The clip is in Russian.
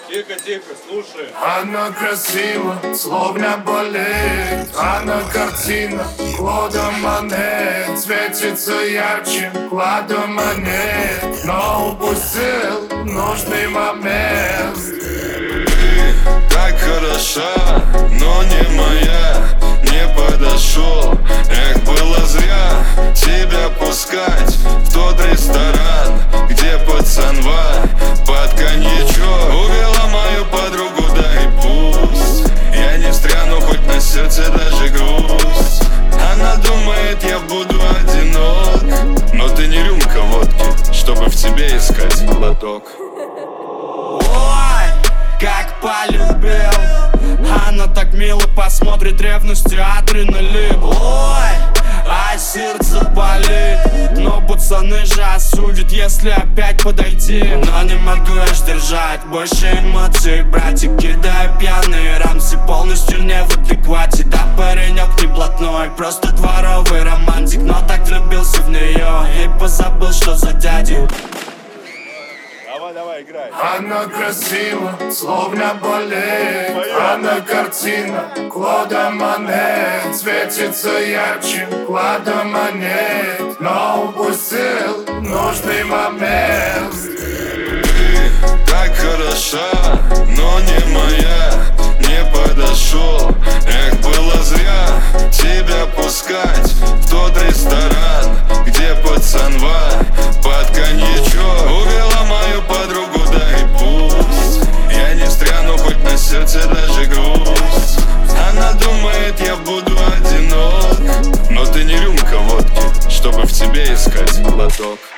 Тихо, тихо, слушай. Она красива, словно балет. Она картина, Клода Моне. Светится ярче, Клода Моне. Но упустил нужный момент. Так хороша, но не моя. Не подошел, эх, было зря тебя пускать в тот ресторан, где пацанва под коньячок. Увела мою подругу, да и пусть. Я не встряну, хоть на сердце даже грусть. Она думает, я буду одинок, но ты не рюмка водки, чтобы в тебе искать глоток. Ой, как полюбил. Она так мило посмотрит, ревностью адреналин. Ой, а сердце болит. Но пацаны же осудят, если опять подойти. Но не могу я сдержать больше эмоций. Братик, кидаю пьяные рамсы, полностью не в адеквате. Да, паренек не блатной, просто дворовый романтик. Но так влюбился в нее и позабыл, что за дяди. Давай, играй. Она красива, словно балет. Она картина, Клода Моне. Светится ярче, Клода Моне. Но упустил нужный момент. Так хороша, но не моя. Не подошел, эх, было зря тебя пускать в тот ресторан, где пацанва под коньячок. Увела мою подругу, да и пусть. Я не встряну, хоть на сердце даже грусть. Она думает, я буду одинок, но ты не рюмка водки, чтобы в тебе искать глоток.